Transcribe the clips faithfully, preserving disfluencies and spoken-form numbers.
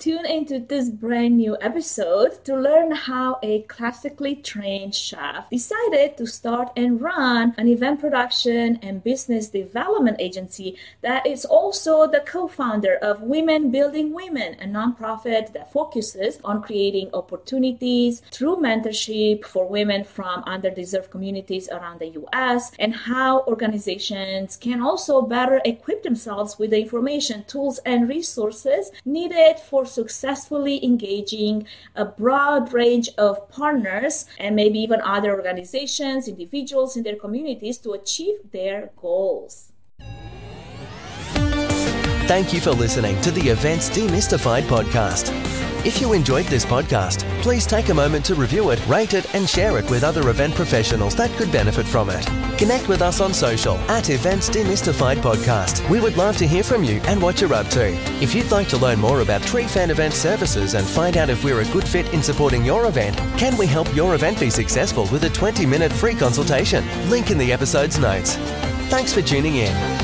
tune into this brand new episode to learn how a classically trained chef decided to start and run an event production and business development agency that is also the co-founder of Women Building Women, a nonprofit that focuses on creating opportunities through mentorship for women from underdeserved communities around the U S, and how organizations can also better equip themselves with the information, tools, and resources needed for successfully engaging a broad range of partners and maybe even other organizations, individuals in their communities to achieve their goals. Thank you for listening to the Events Demystified podcast. If you enjoyed this podcast, please take a moment to review it, rate it, and share it with other event professionals that could benefit from it. Connect with us on social at Events Demystified Podcast. We would love to hear from you and what you're up to. If you'd like to learn more about Tree Fan Event Services and find out if we're a good fit in supporting your event, can we help your event be successful with a twenty-minute free consultation? Link in the episode's notes. Thanks for tuning in.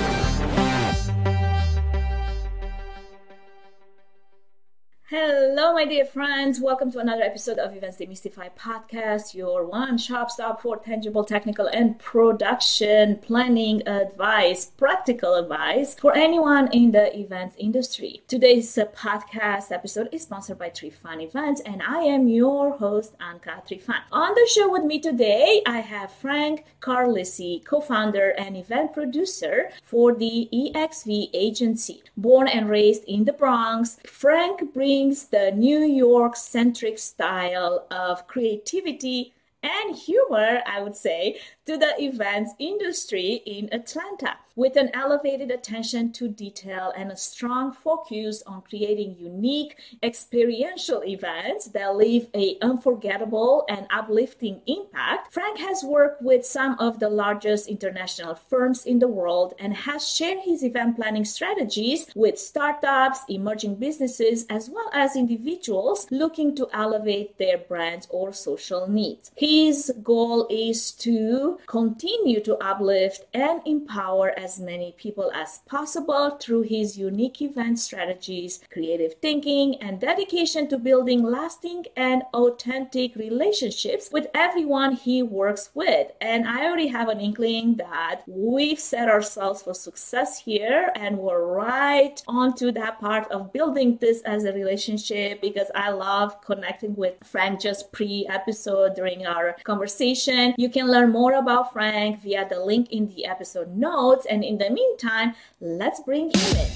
Hello, my dear friends. Welcome to another episode of Events Demystified Podcast, your one-stop shop for tangible, technical, and production planning advice, practical advice for anyone in the events industry. Today's uh, podcast episode is sponsored by Tree Fan Events, and I am your host, Anka Trifan. On the show with me today, I have Frank Carlisi, co-founder and event producer for the E X V agency. Born and raised in the Bronx, Frank brings the New York-centric style of creativity and humor, I would say, to the events industry in Atlanta, with an elevated attention to detail and a strong focus on creating unique experiential events that leave an unforgettable and uplifting impact. Frank has worked with some of the largest international firms in the world and has shared his event planning strategies with startups, emerging businesses, as well as individuals looking to elevate their brands or social needs. His goal is to continue to uplift and empower as many people as possible through his unique event strategies, creative thinking, and dedication to building lasting and authentic relationships with everyone he works with. And I already have an inkling that we've set ourselves for success here, and we're right onto that part of building this as a relationship, because I love connecting with Frank just pre-episode during our conversation. You can learn more about Frank via the link in the episode notes, and in the meantime, let's bring him in.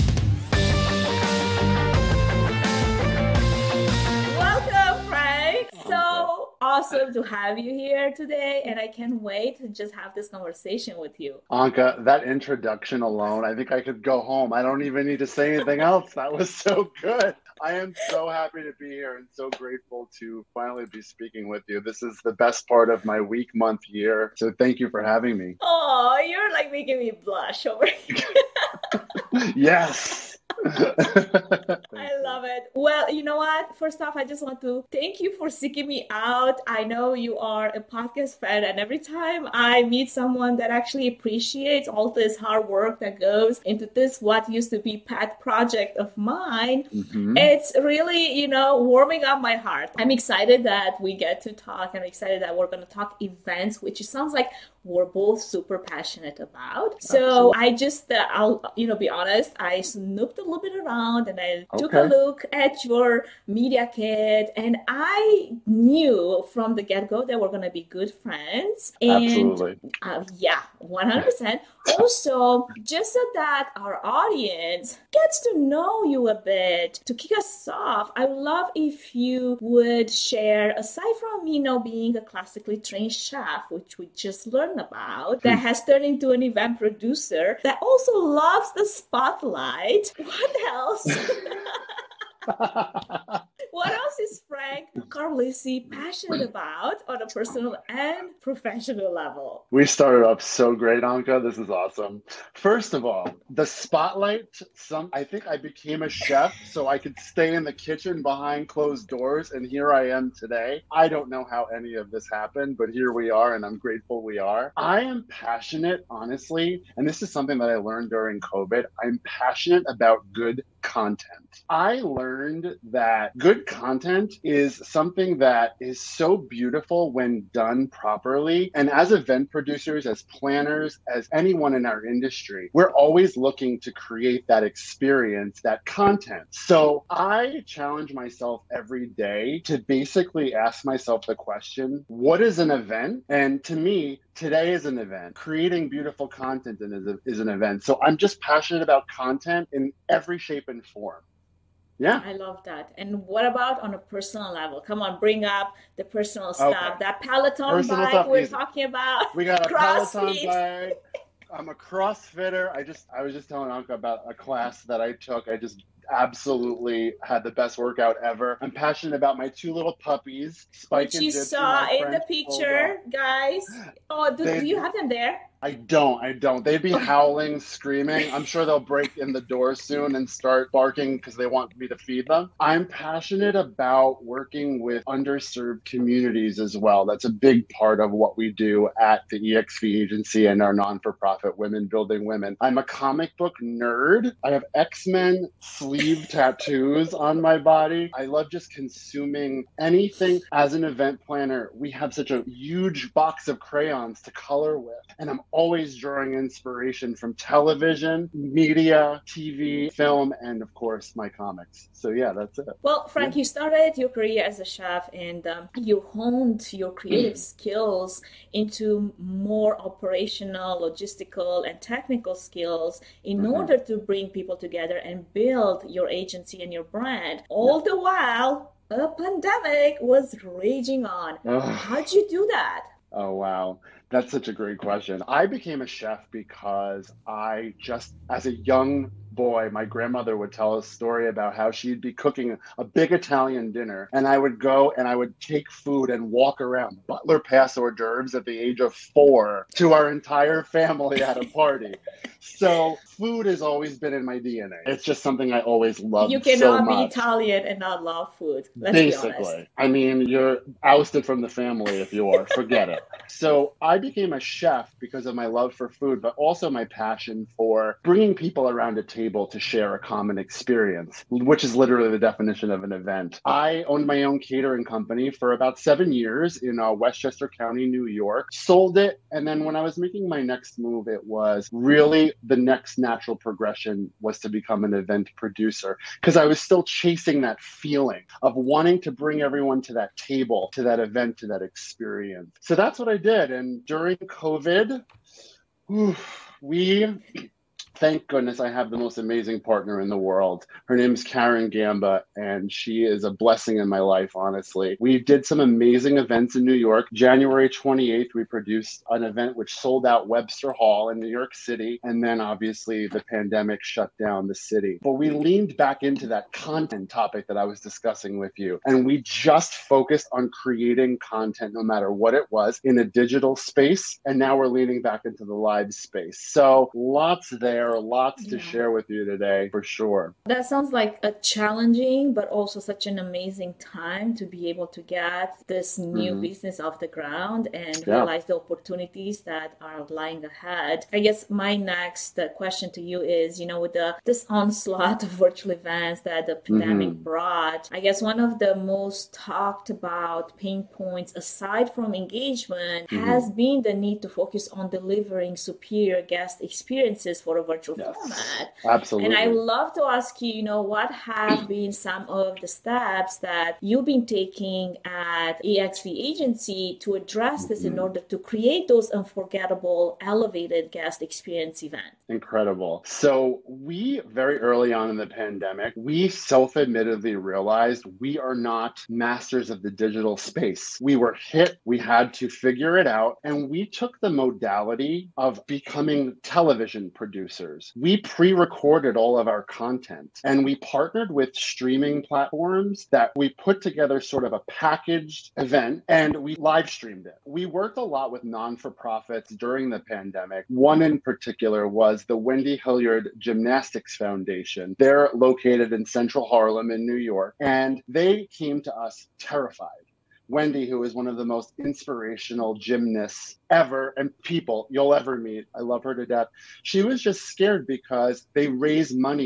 Welcome, Frank. So awesome to have you here today, and I can't wait to just have this conversation with you. Anka, that introduction alone, I think I could go home. I don't even need to say anything else. That was so good. I am so happy to be here and so grateful to finally be speaking with you. This is the best part of my week, month, year. So thank you for having me. Oh, you're like making me blush over here. Yes. I love it. Well, you know what? First off, I just want to thank you for seeking me out. I know you are a podcast fan, and every time I meet someone that actually appreciates all this hard work that goes into this, what used to be pet project of mine, mm-hmm. it's really, you know, warming up my heart. I'm excited that we get to talk. I'm excited that we're going to talk events, which sounds like we're both super passionate about. So Absolutely. I just, uh, I'll, you know, be honest, I snooped a little bit around and I okay. took a look at your media kit, and I knew from the get-go that we're going to be good friends. And Absolutely. Uh, yeah, one hundred percent. Also, just so that our audience gets to know you a bit, to kick us off, I would love if you would share, aside from, you know, being a classically trained chef, which we just learned about, that has turned into an event producer that also loves the spotlight. What else? What else is Frank Carlisi passionate about on a personal and professional level? We started off so great, Anka. This is awesome. First of all, the spotlight, some I think I became a chef so I could stay in the kitchen behind closed doors, and here I am today. I don't know how any of this happened, but here we are, and I'm grateful we are. I am passionate, honestly, and this is something that I learned during COVID. I'm passionate about good content. I learned that good content is something that is so beautiful when done properly. And as event producers, as planners, as anyone in our industry, we're always looking to create that experience, that content. So I challenge myself every day to basically ask myself the question, what is an event? And to me, today is an event. Creating beautiful content is, a, is an event. So I'm just passionate about content in every shape and form. Yeah. I love that. And what about on a personal level? Come on, bring up the personal stuff. Okay. That Peloton personal bike we're easy. talking about. We got a Peloton bike. I'm a CrossFitter. I just I was just telling Anka about a class that I took. I just absolutely had the best workout ever. I'm passionate about my two little puppies, Spike Which and you Gypsy, saw in the picture, guys. Oh, do, they, do you have them there? I don't. I don't. They'd be howling, screaming. I'm sure they'll break in the door soon and start barking because they want me to feed them. I'm passionate about working with underserved communities as well. That's a big part of what we do at the E X V agency and our non-for-profit Women Building Women. I'm a comic book nerd. I have X-Men sleeve tattoos on my body. I love just consuming anything. As an event planner, we have such a huge box of crayons to color with. And I'm always drawing inspiration from television, media, T V, film, and of course, my comics. So yeah, that's it. Well, Frank, yeah. You started your career as a chef and um, you honed your creative skills into more operational, logistical, and technical skills in mm-hmm. order to bring people together and build your agency and your brand. All yeah. the while, a pandemic was raging on. Ugh. How'd you do that? Oh, wow. That's such a great question. I became a chef because I just, as a young boy, my grandmother would tell a story about how she'd be cooking a big Italian dinner, and I would go and I would take food and walk around Butler Pass hors d'oeuvres at the age of four to our entire family at a party. So food has always been in my D N A. It's just something I always loved so much. You cannot be Italian and not love food. Let's Basically. Be honest. I mean, you're ousted from the family if you are. Forget it. So I became a chef because of my love for food, but also my passion for bringing people around a table to share a common experience, which is literally the definition of an event. I owned my own catering company for about seven years in uh, Westchester County, New York, sold it. And then when I was making my next move, it was really the next natural progression was to become an event producer because I was still chasing that feeling of wanting to bring everyone to that table, to that event, to that experience. So that's what I did. And during COVID, whew, we... Thank goodness I have the most amazing partner in the world. Her name's Karen Gamba, and she is a blessing in my life, honestly. We did some amazing events in New York. January twenty-eighth, we produced an event which sold out Webster Hall in New York City. And then obviously the pandemic shut down the city. But we leaned back into that content topic that I was discussing with you. And we just focused on creating content no matter what it was in a digital space. And now we're leaning back into the live space. So lots there. Lots to yeah. share with you today, for sure. That sounds like a challenging, but also such an amazing time to be able to get this new mm-hmm. business off the ground and yeah. realize the opportunities that are lying ahead. I guess my next uh, question to you is, you know, with the this onslaught of virtual events that the pandemic mm-hmm. brought, I guess one of the most talked about pain points aside from engagement mm-hmm. has been the need to focus on delivering superior guest experiences for a virtual Yes, format. Absolutely. And I would love to ask you, you know, what have been some of the steps that you've been taking at E X V Agency to address this mm-hmm. in order to create those unforgettable, elevated guest experience events? Incredible. So we, very early on in the pandemic, we self-admittedly realized we are not masters of the digital space. We were hit, we had to figure it out, and we took the modality of becoming television producers. We pre-recorded all of our content and we partnered with streaming platforms that we put together sort of a packaged event and we live streamed it. We worked a lot with non-for-profits during the pandemic. One in particular was the Wendy Hilliard Gymnastics Foundation. They're located in Central Harlem in New York, and they came to us terrified. Wendy, who is one of the most inspirational gymnasts ever and people you'll ever meet. I love her to death. She was just scared because they raise money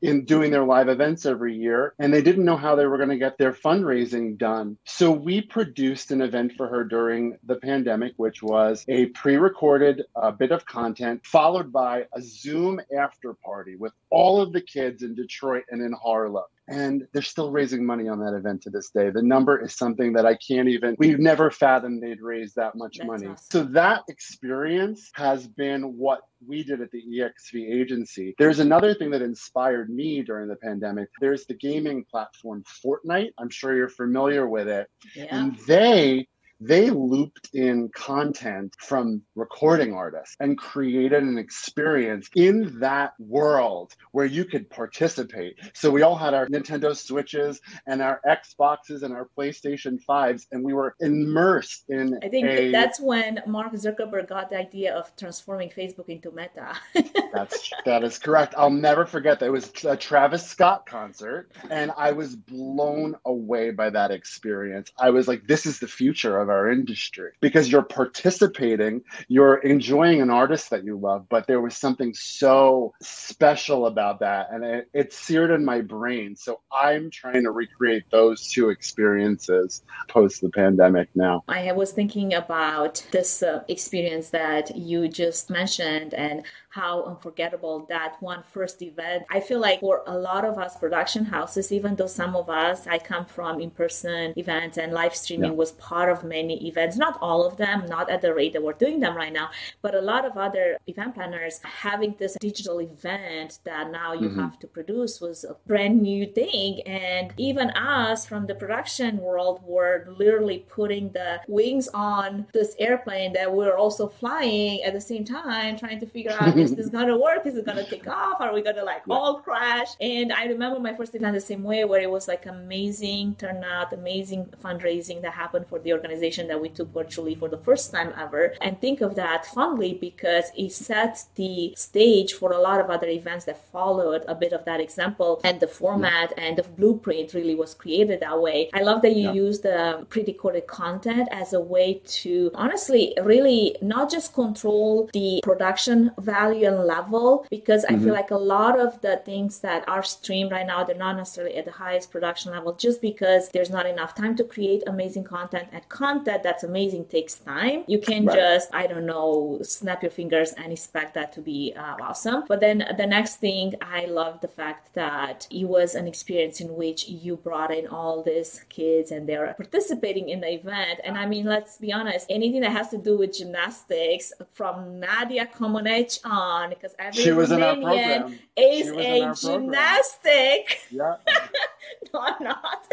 in doing their live events every year, and they didn't know how they were going to get their fundraising done. So we produced an event for her during the pandemic, which was a pre-recorded uh, bit of content followed by a Zoom after party with all of the kids in Detroit and in Harlem. And they're still raising money on that event to this day. The number is something that I can't even, we've never fathomed they'd raise that much That's money. awesome. So that experience has been what we did at the E X P agency. There's another thing that inspired me during the pandemic. There's the gaming platform Fortnite. I'm sure you're familiar with it. Yeah. And they They looped in content from recording artists and created an experience in that world where you could participate. So we all had our Nintendo Switches and our Xboxes and our PlayStation fives, and we were immersed in I think a... that's when Mark Zuckerberg got the idea of transforming Facebook into Meta. That's, that is correct. I'll never forget that. It was a Travis Scott concert, and I was blown away by that experience. I was like, this is the future of our industry, because you're participating, you're enjoying an artist that you love, but there was something so special about that, and it, it seared in my brain. So I'm trying to recreate those two experiences post the pandemic now. I was thinking about this uh, experience that you just mentioned and how unforgettable that one first event. I feel like for a lot of us production houses, even though some of us, I come from in-person events and live streaming yeah. was part of many events, not all of them, not at the rate that we're doing them right now, but a lot of other event planners having this digital event that now you mm-hmm. have to produce was a brand new thing. And even us from the production world were literally putting the wings on this airplane that we're also flying at the same time, trying to figure out, is this going to work? Is it going to take off? Are we going to like yeah. all crash? And I remember my first event the same way, where it was like amazing turnout, amazing fundraising that happened for the organization that we took virtually for the first time ever. And think of that fondly because it set the stage for a lot of other events that followed a bit of that example, and the format yeah. and the blueprint really was created that way. I love that you yeah. used the pre-recorded content as a way to honestly really not just control the production value and level, because mm-hmm. I feel like a lot of the things that are streamed right now, they're not necessarily at the highest production level just because there's not enough time to create amazing content, and content that's amazing takes time. You can right. just, I don't know, snap your fingers and expect that to be uh, awesome. But then the next thing, I love the fact that it was an experience in which you brought in all these kids and they're participating in the event. And I mean, let's be honest, anything that has to do with gymnastics, from Nadia Comaneci on, because every she was Romanian in our program. is she was a in our gymnastic. Yeah. No, I'm not.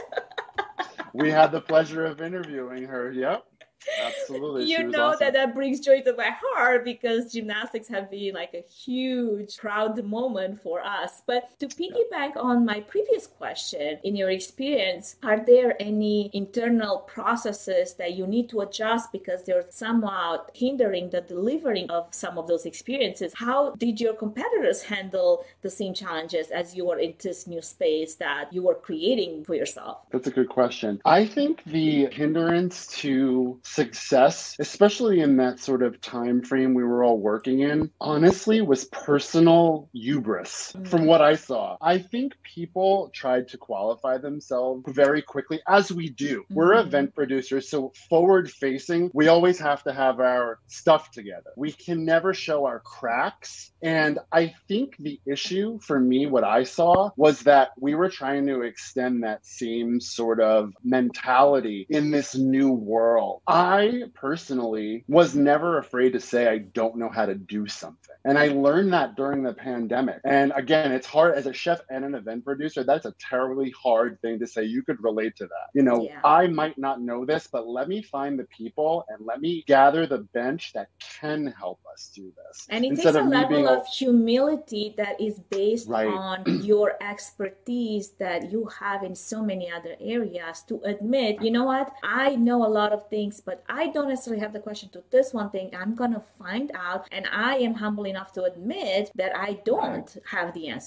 We had the pleasure of interviewing her. Yep. Absolutely. You know awesome. that that brings joy to my heart, because gymnastics have been like a huge proud moment for us. But to piggyback on my previous question, in your experience, are there any internal processes that you need to adjust because they're somehow hindering the delivering of some of those experiences? How did your competitors handle the same challenges as you were in this new space that you were creating for yourself? That's a good question. I think the hindrance to success, especially in that sort of time frame we were all working in, honestly was personal hubris. Mm. From what I saw, I think people tried to qualify themselves very quickly, as we do. Mm. We're event producers, so forward facing, we always have to have our stuff together. We can never show our cracks. And I think the issue for me, what I saw, was that we were trying to extend that same sort of mentality in this new world. I personally was never afraid to say I don't know how to do something. And I learned that during the pandemic. And again, it's hard as a chef and an event producer. That's a terribly hard thing to say. You could relate to that. You know, yeah. I might not know this, but let me find the people and let me gather the bench that can help us do this. And it takes a level of humility that is based right. on your expertise that you have in so many other areas to admit, you know what, I know a lot of things, but I don't necessarily have the question to this one thing. I'm going to find out, and I am humble enough to admit that I don't have the answer.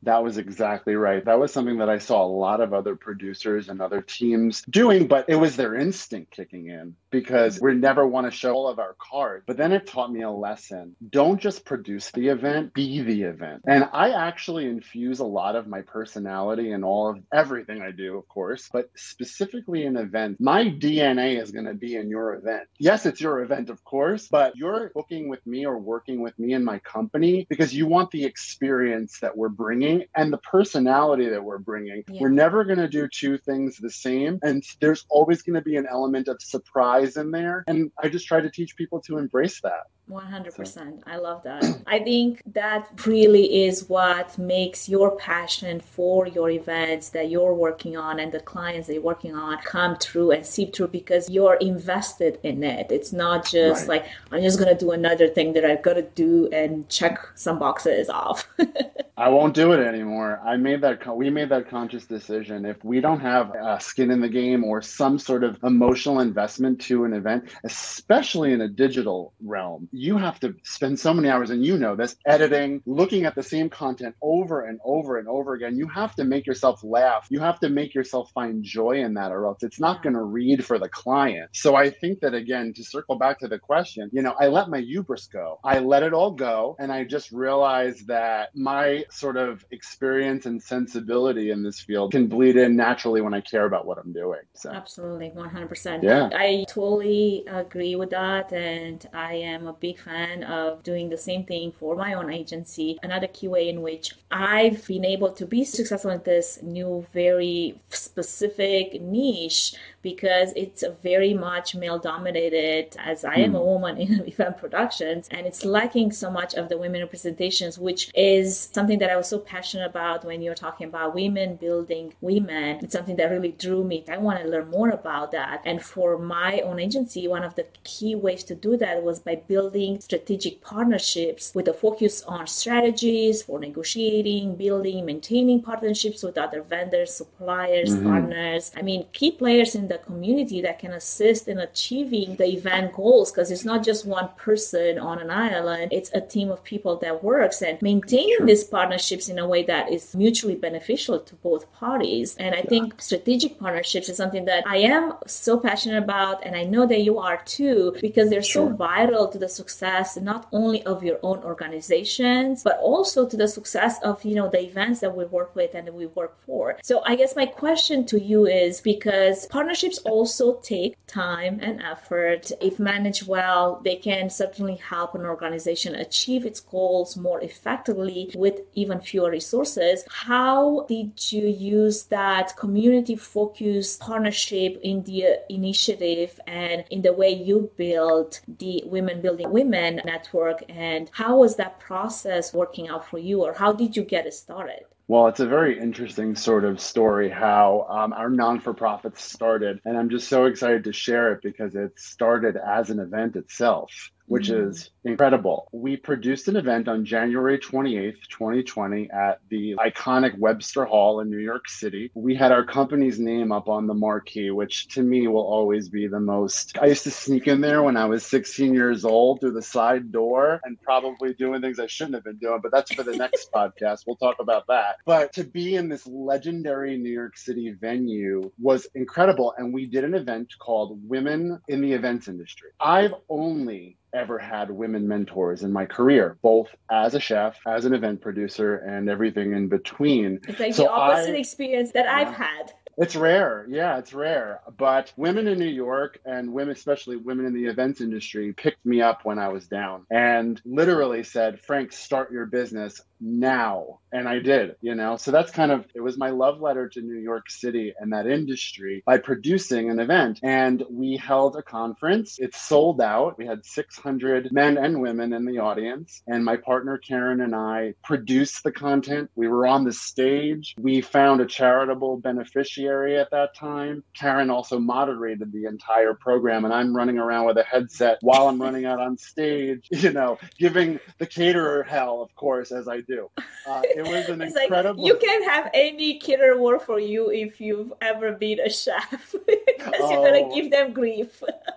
That was exactly right. That was something that I saw a lot of other producers and other teams doing, but it was their instinct kicking in because we never want to show all of our cards. But then it taught me a lesson. Don't just produce the event, be the event. And I actually infuse a lot of my personality in all of everything I do, of course, but specifically in events. My D N A is going to be in your event. Yes, it's your event, of course, but you're booking with me or working with me in my company because you want the experience that we're bringing and the personality that we're bringing. Yeah. We're never going to do two things the same. And there's always going to be an element of surprise in there. And I just try to teach people to embrace that. one hundred percent. I love that. I think that really is what makes your passion for your events that you're working on and the clients that you're working on come true and seep through because you're invested in it. It's not just right. like, I'm just going to do another thing that I've got to do and check some boxes off. I won't do it anymore. I made that, we made that conscious decision. If we don't have uh, skin in the game or some sort of emotional investment to an event, especially in a digital realm, you have to spend so many hours, and you know this, editing, looking at the same content over and over and over again. You have to make yourself laugh. You have to make yourself find joy in that, or else it's not going to read for the client. So I think that, again, to circle back to the question, you know, I let my hubris go. I let it all go. And I just realized that my sort of experience and sensibility in this field can bleed in naturally when I care about what I'm doing. So. Absolutely. one hundred percent. Yeah. I totally agree with that. And I am a big fan of doing the same thing for my own agency. Another key way in which I've been able to be successful in this new, very specific niche, because it's a very much male dominated, as I am mm. a woman in event productions, and it's lacking so much of the women representations, which is something that I was so passionate about when you're talking about women building women. It's something that really drew me. I want to learn more about that. And for my own agency, one of the key ways to do that was by building strategic partnerships with a focus on strategies for negotiating, building, maintaining partnerships with other vendors, suppliers, mm-hmm. partners. I mean, key players in the community that can assist in achieving the event goals, because it's not just one person on an island. It's a team of people that works, and maintaining sure. these partnerships in a way that is mutually beneficial to both parties. And I yeah. think strategic partnerships is something that I am so passionate about, and I know that you are too, because they're sure. so vital to the success not only of your own organizations, but also to the success of, you know, the events that we work with and that we work for. So I guess my question to you is, because partnerships also take time and effort, if managed well, they can certainly help an organization achieve its goals more effectively with even fewer resources. How did you use that community-focused partnership in the initiative and in the way you built the Women Building Women network, and how was that process working out for you, or how did you get it started? Well, it's a very interesting sort of story how um, our non-for-profit started, and I'm just so excited to share it because it started as an event itself, which mm-hmm. is incredible. We produced an event on January twenty-eighth, twenty twenty at the iconic Webster Hall in New York City. We had our company's name up on the marquee, which to me will always be the most. I used to sneak in there when I was sixteen years old through the side door and probably doing things I shouldn't have been doing, but that's for the next podcast. We'll talk about that. But to be in this legendary New York City venue was incredible. And we did an event called Women in the Events Industry. I've only ever had women mentors in my career, both as a chef, as an event producer, and everything in between. It's like so the opposite I, experience that yeah. I've had. It's rare. Yeah, it's rare. But women in New York and women, especially women in the events industry, picked me up when I was down and literally said, Frank, start your business now. And I did, you know, so that's kind of, it was my love letter to New York City and that industry by producing an event. And we held a conference. It sold out. We had six hundred men and women in the audience. And my partner, Karen, and I produced the content. We were on the stage. We found a charitable beneficiary at that time. Karen also moderated the entire program. And I'm running around with a headset while I'm running out on stage, you know, giving the caterer hell, of course, as I do. Uh, it was an it's incredible. Like, you can't have any caterer work for you if you've ever been a chef, because oh. you're gonna give them grief.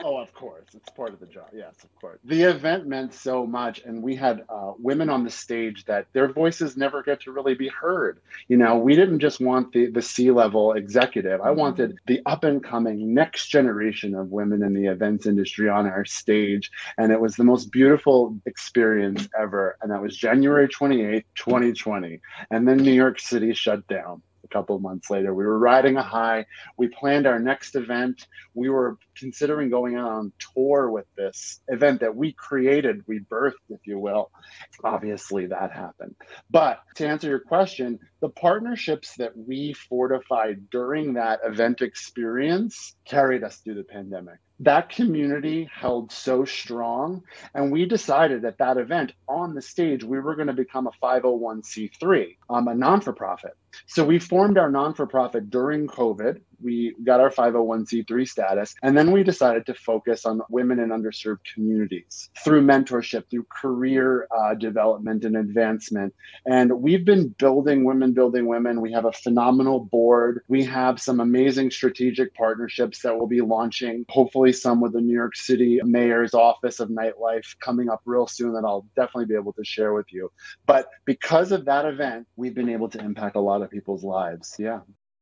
Oh, of course. It's part of the job. Yes, of course. The event meant so much. And we had uh, women on the stage that their voices never get to really be heard. You know, we didn't just want the, the C-level executive. I Mm-hmm. wanted the up and coming next generation of women in the events industry on our stage. And it was the most beautiful experience ever. And that was January twenty-eighth, twenty twenty. And then New York City shut down. A couple of months later, we were riding a high. We planned our next event. We were considering going out on tour with this event that we created, we birthed, if you will. Obviously, that happened. But to answer your question, the partnerships that we fortified during that event experience carried us through the pandemic. That community held so strong, and we decided at that event on the stage, we were going to become a five oh one c three, um, a non-for-profit. So we formed our non-for-profit during COVID. We got our five oh one c three status, and then we decided to focus on women in underserved communities through mentorship, through career uh, development and advancement. And we've been building Women Building Women. We have a phenomenal board. We have some amazing strategic partnerships that we'll be launching, hopefully some with the New York City Mayor's Office of Nightlife coming up real soon that I'll definitely be able to share with you. But because of that event, we've been able to impact a lot of people's lives. Yeah.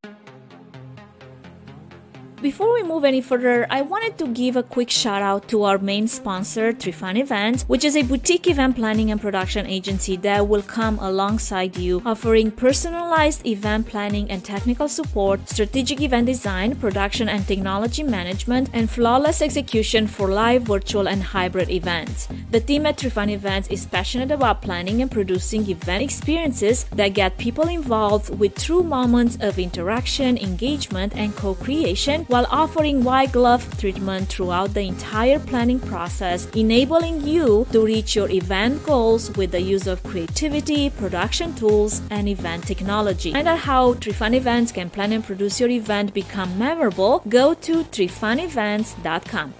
Before we move any further, I wanted to give a quick shout out to our main sponsor, Trifan Events, which is a boutique event planning and production agency that will come alongside you, offering personalized event planning and technical support, strategic event design, production and technology management, and flawless execution for live, virtual, and hybrid events. The team at Trifan Events is passionate about planning and producing event experiences that get people involved with true moments of interaction, engagement, and co-creation, while offering white glove treatment throughout the entire planning process, enabling you to reach your event goals with the use of creativity, production tools, and event technology. Find out how Trifan Events can plan and produce your event become memorable. Go to trifan events dot com.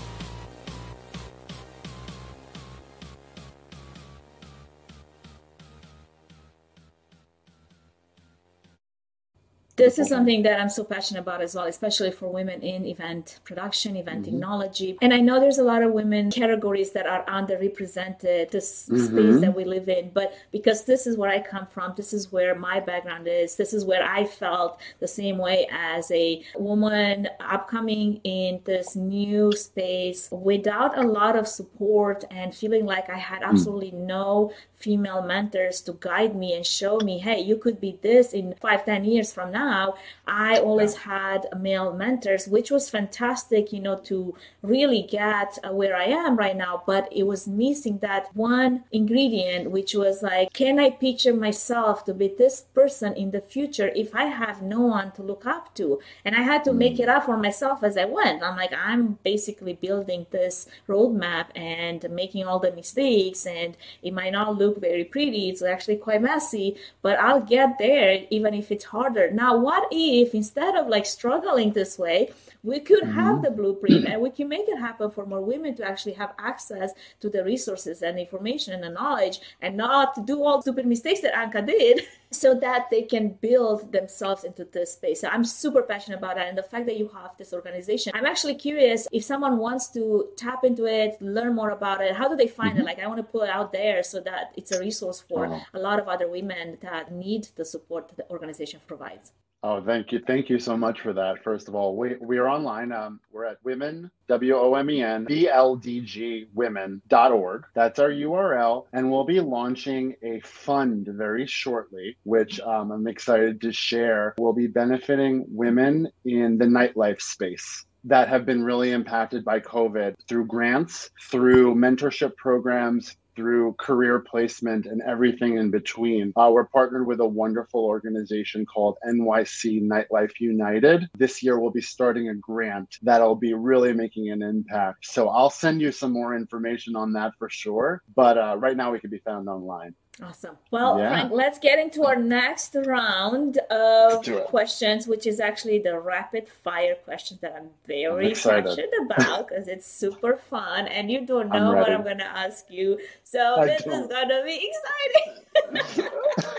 This is something that I'm so passionate about as well, especially for women in event production, event mm-hmm. technology. And I know there's a lot of women categories that are underrepresented, this mm-hmm. space that we live in. But because this is where I come from, this is where my background is, this is where I felt the same way as a woman upcoming in this new space without a lot of support and feeling like I had absolutely mm. no female mentors to guide me and show me, hey, you could be this in five, ten years from now. I always had male mentors, which was fantastic, you know, to really get where I am right now. But it was missing that one ingredient, which was like, can I picture myself to be this person in the future if I have no one to look up to? And I had to make it up for myself as I went. I'm like, I'm basically building this roadmap and making all the mistakes, and it might not look very pretty. It's actually quite messy, but I'll get there even if it's harder. Now, what if instead of like struggling this way, we could mm-hmm. have the blueprint and we can make it happen for more women to actually have access to the resources and information and the knowledge, and not do all the stupid mistakes that Anka did, so that they can build themselves into this space. So I'm super passionate about that. And the fact that you have this organization, I'm actually curious if someone wants to tap into it, learn more about it, how do they find mm-hmm. it? Like, I want to pull it out there so that it's a resource for oh. a lot of other women that need the support that the organization provides. Oh, thank you. Thank you so much for that. First of all, we, we are online. Um, we're at women, W O M E N, B L D G women dot org. That's our U R L. And we'll be launching a fund very shortly, which um, I'm excited to share. We'll be benefiting women in the nightlife space that have been really impacted by COVID through grants, through mentorship programs, through career placement, and everything in between. Uh, we're partnered with a wonderful organization called N Y C Nightlife United. This year, we'll be starting a grant that'll be really making an impact. So I'll send you some more information on that for sure. But uh, right now, we can be found online. Awesome. Well, yeah. Frank, let's get into our next round of questions, which is actually the rapid fire questions that I'm very I'm passionate about because it's super fun and you don't know I'm what I'm going to ask you. So I this don't. is going to be exciting.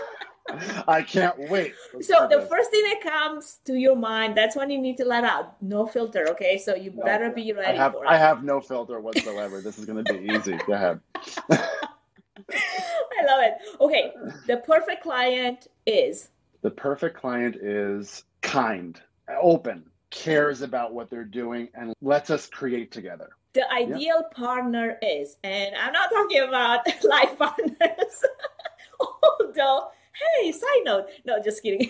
I can't wait. Let's So do the this. first thing that comes to your mind, that's when you need to let out. No filter, okay? So you No, better be I ready have for I it. have no filter whatsoever. This is going to be easy. Go ahead. I love it. Okay, the perfect client is The perfect client is kind, open, cares about what they're doing, and lets us create together. the ideal partner is, and I'm not talking about life partners. Although, hey, side note, no, just kidding.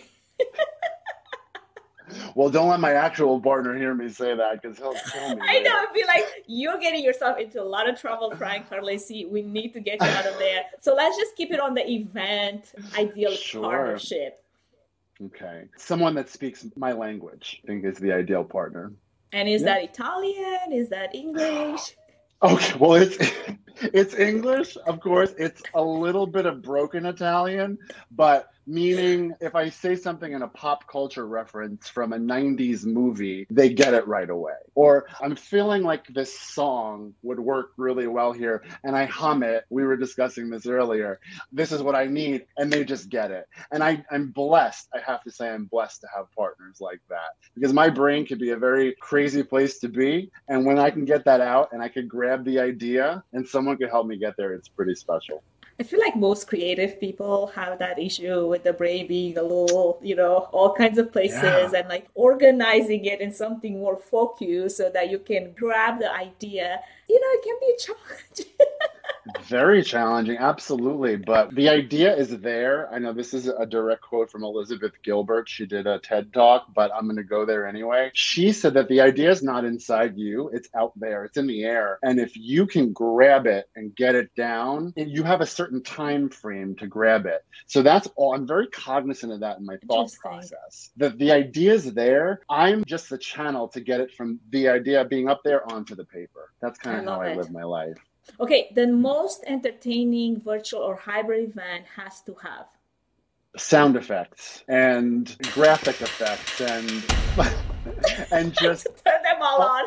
Well, don't let my actual partner hear me say that because he'll kill me. I know, later. I feel like you're getting yourself into a lot of trouble, Frank Carlesi. We need to get you out of there. So let's just keep it on the event ideal Sure. partnership. Okay. Someone that speaks my language, I think, is the ideal partner. And is Yeah. that Italian? Is that English? Okay, well, it's it's English, of course. It's a little bit of broken Italian, but meaning if I say something in a pop culture reference from a nineties movie, they get it right away. Or I'm feeling like this song would work really well here, and I hum it. We were discussing this earlier. This is what I need, and they just get it. And I, I'm blessed. I have to say I'm blessed to have partners like that because my brain could be a very crazy place to be. And when I can get that out and I could grab the idea and someone could help me get there, it's pretty special. I feel like most creative people have that issue with the brain being a little, you know, all kinds of places Yeah. and like organizing it in something more focused so that you can grab the idea. You know, it can be a challenge. Very challenging, absolutely. But the idea is there. I know this is a direct quote from Elizabeth Gilbert. She did a TED talk, but I'm going to go there anyway. She said that the idea is not inside you, it's out there, it's in the air. And if you can grab it and get it down, you have a certain time frame to grab it. So that's all. I'm very cognizant of that in my thought Interesting. process. That the idea is there. I'm just the channel to get it from the idea being up there onto the paper. That's kind I of how love I it. live my life. Okay, the most entertaining virtual or hybrid event has to have. Sound effects and graphic effects and and just Turn them all on.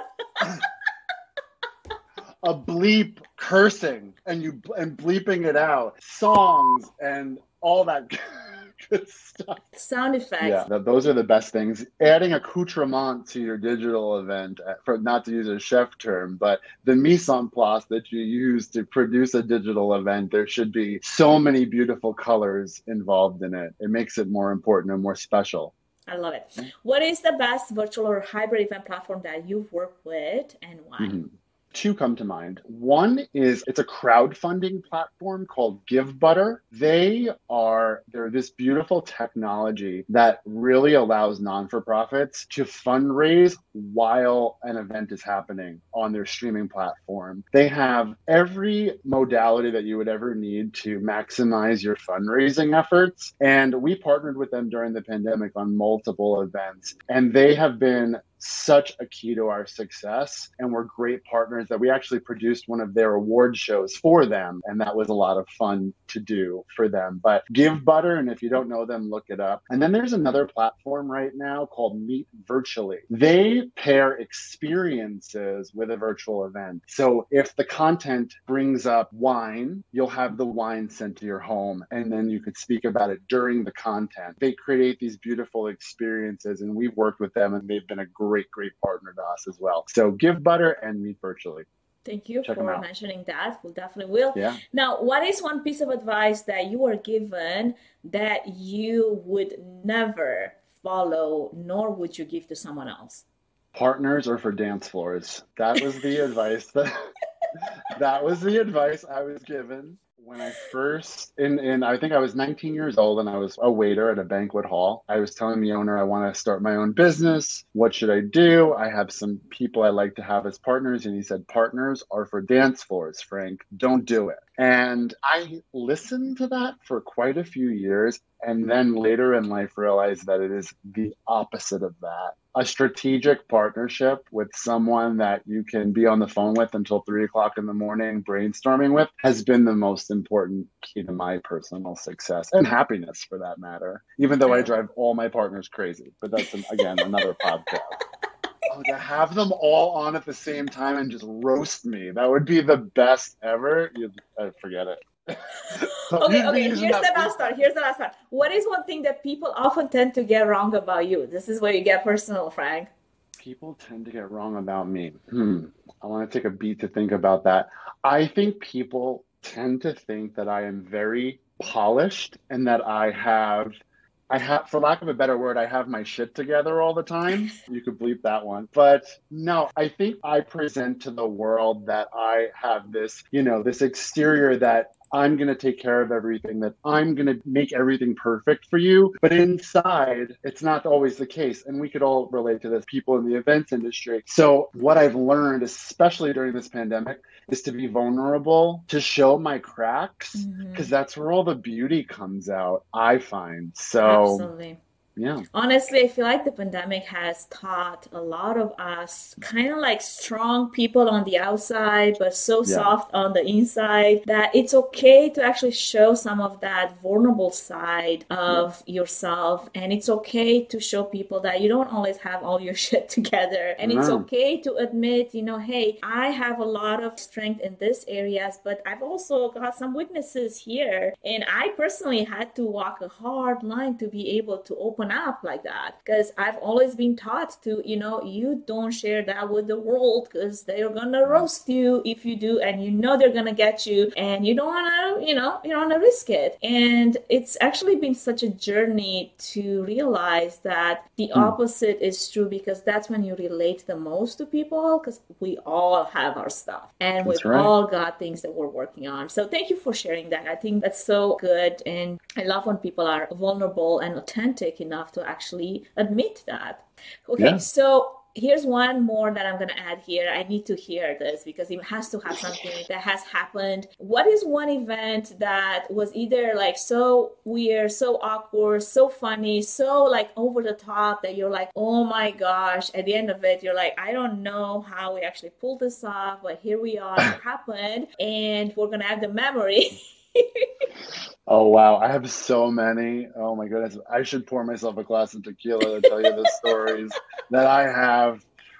a bleep cursing and you and bleeping it out, songs and all that good stuff. Sound effects. Yeah, th- those are the best things. Adding accoutrement to your digital event, uh, for not to use a chef term, but the mise en place that you use to produce a digital event, there should be so many beautiful colors involved in it. It makes it more important and more special. I love it. What is the best virtual or hybrid event platform that you've worked with and why? Mhm. Two come to mind. One is it's a crowdfunding platform called GiveButter. They are they're this beautiful technology that really allows non-for-profits to fundraise while an event is happening on their streaming platform. They have every modality that you would ever need to maximize your fundraising efforts. And we partnered with them during the pandemic on multiple events, and they have been such a key to our success, and we're great partners that we actually produced one of their award shows for them, and that was a lot of fun to do for them. But GiveButter, and if you don't know them, look it up. And then there's another platform right now called Meet Virtually. They pair experiences with a virtual event. So if the content brings up wine, you'll have the wine sent to your home, and then you could speak about it during the content. They create these beautiful experiences, and we've worked with them, and they've been a great, great partner to us as well. So GiveButter and Meet Virtually. Thank you Check 'em for out. mentioning that. We definitely will. Yeah. Now, what is one piece of advice that you were given that you would never follow, nor would you give to someone else? Partners are for dance floors. That was the advice that that was the advice I was given when I first in in I think I was nineteen years old and I was a waiter at a banquet hall. I was telling the owner I want to start my own business. What should I do? I have some people I like to have as partners, and he said partners are for dance floors, Frank. Don't do it. And I listened to that for quite a few years, and then later in life realized that it is the opposite of that. A strategic partnership with someone that you can be on the phone with until three o'clock in the morning brainstorming with has been the most important key to my personal success and happiness for that matter, even though I drive all my partners crazy. But that's, again, another podcast. Oh, to have them all on at the same time and just roast me, that would be the best ever. You uh, forget it. So Okay, you'd be okay, using here's that the free- last part. Here's the last part. What is one thing that people often tend to get wrong about you? This is where you get personal, Frank. People tend to get wrong about me. Hmm. I want to take a beat to think about that. I think people tend to think that I am very polished and that I have, I have, for lack of a better word, I have my shit together all the time. You could bleep that one. But no, I think I present to the world that I have this, you know, this exterior that I'm going to take care of everything, that I'm going to make everything perfect for you. But inside, it's not always the case. And we could all relate to this, people in the events industry. So what I've learned, especially during this pandemic, is to be vulnerable, to show my cracks, because Mm-hmm. that's where all the beauty comes out, I find. So, Absolutely. yeah. Honestly, I feel like the pandemic has taught a lot of us kind of like strong people on the outside, but so Yeah. soft on the inside that it's okay to actually show some of that vulnerable side of yourself. And it's okay to show people that you don't always have all your shit together. And it's No. okay to admit, you know, hey, I have a lot of strength in this areas, but I've also got some weaknesses here. And I personally had to walk a hard line to be able to open up like that, because I've always been taught to, you know, you don't share that with the world because they're gonna roast you if you do, and you know they're gonna get you, and you don't wanna, you know, you don't wanna risk it. And it's actually been such a journey to realize that the Hmm. opposite is true, because that's when you relate the most to people, because we all have our stuff and That's we've right. all got things that we're working on. So thank you for sharing that. I think that's so good, and I love when people are vulnerable and authentic enough to actually admit that. Okay, Yeah. so here's one more that I'm going to add here. I need to hear this because it has to have something that has happened. What is one event that was either like so weird, so awkward, so funny, so like over the top that you're like, oh my gosh, at the end of it, you're like, I don't know how we actually pulled this off, but here we are, it happened, and we're going to have the memory. Oh, wow. I have so many. Oh, my goodness. I should pour myself a glass of tequila to tell you the stories that I have.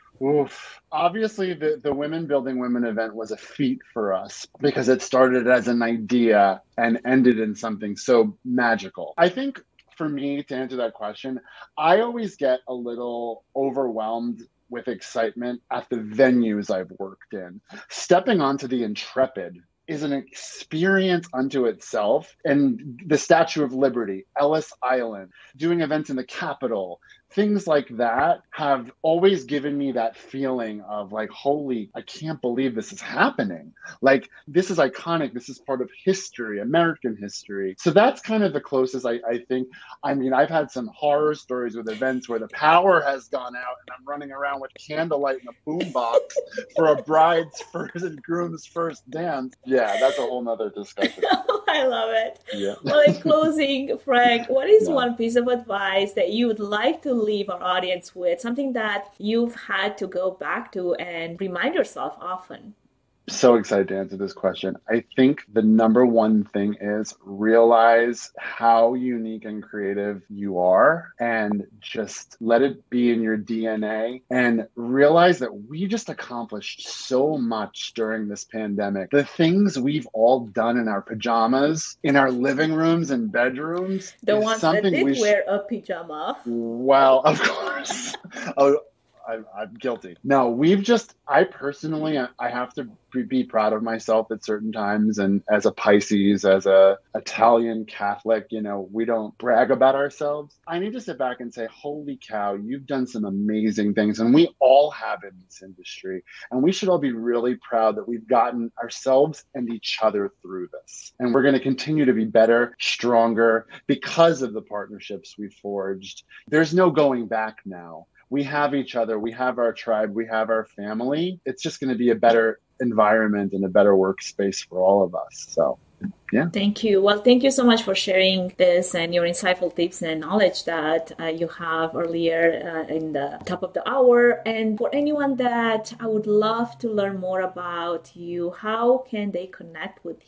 Oof. Obviously, the, the Women Building Women event was a feat for us because it started as an idea and ended in something so magical. I think for me, to answer that question, I always get a little overwhelmed with excitement at the venues I've worked in. Stepping onto the Intrepid is an experience unto itself. And the Statue of Liberty, Ellis Island, doing events in the Capitol, things like that have always given me that feeling of like, holy, I can't believe this is happening. Like, this is iconic. This is part of history, American history. So that's kind of the closest I, I think. I mean, I've had some horror stories with events where the power has gone out and I'm running around with candlelight in a boombox for a bride's first and groom's first dance. Yeah, that's a whole nother discussion. I love it. Yeah. Well, in closing, Frank, what is Yeah. one piece of advice that you would like to leave our audience with? Something that you've had to go back to and remind yourself often? So excited to answer this question. I think the number one thing is realize how unique and creative you are and just let it be in your D N A, and realize that we just accomplished so much during this pandemic. The things we've all done in our pajamas, in our living rooms and bedrooms, The is ones that something did we sh- wear a pajama. Well, of course. Oh, I'm, I'm guilty. No, we've just, I personally, I I have to be proud of myself at certain times. And as a Pisces, as a Italian Catholic, you know, we don't brag about ourselves. I need to sit back and say, holy cow, you've done some amazing things. And we all have in this industry. And we should all be really proud that we've gotten ourselves and each other through this. And we're going to continue to be better, stronger because of the partnerships we've forged. There's no going back now. We have each other, we have our tribe, we have our family. It's just going to be a better environment and a better workspace for all of us. So, yeah. Thank you. Well, thank you so much for sharing this and your insightful tips and knowledge that uh, you have earlier uh, in the top of the hour. And for anyone that I would love to learn more about you, how can they connect with you?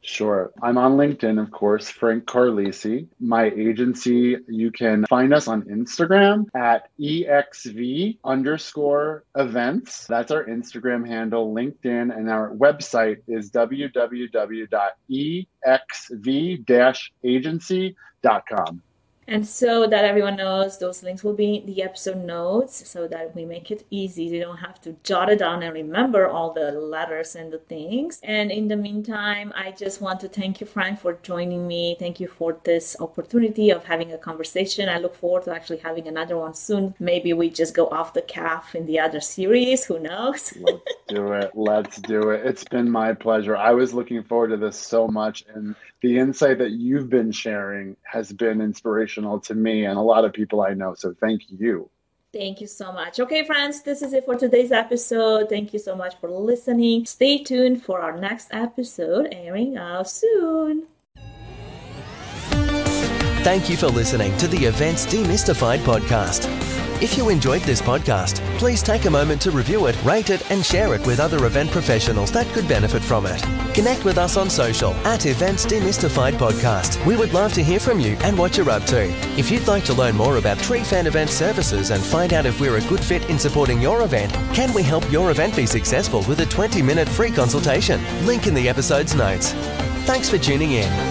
Sure. I'm on LinkedIn, of course, Frank Carlisi. My agency, you can find us on Instagram at E X V underscore events. That's our Instagram handle, LinkedIn, and our website is w w w dot e x v dash agency dot com. And so that everyone knows, those links will be in the episode notes so that we make it easy. You don't have to jot it down and remember all the letters and the things. And in the meantime, I just want to thank you, Frank, for joining me. Thank you for this opportunity of having a conversation. I look forward to actually having another one soon. Maybe we just go off the cuff in the other series. Who knows? Let's do it. Let's do it. It's been my pleasure. I was looking forward to this so much. And the insight that you've been sharing has been inspirational to me and a lot of people I know. So thank you. Thank you so much. Okay, friends, this is it for today's episode. Thank you so much for listening. Stay tuned for our next episode airing out soon. Thank you for listening to the Events Demystified podcast. If you enjoyed this podcast, please take a moment to review it, rate it, and share it with other event professionals that could benefit from it. Connect with us on social at Events Demystified Podcast. We would love to hear from you and what you're up to. If you'd like to learn more about TreeFan Event services and find out if we're a good fit in supporting your event, can we help your event be successful with a twenty minute free consultation? Link in the episode's notes. Thanks for tuning in.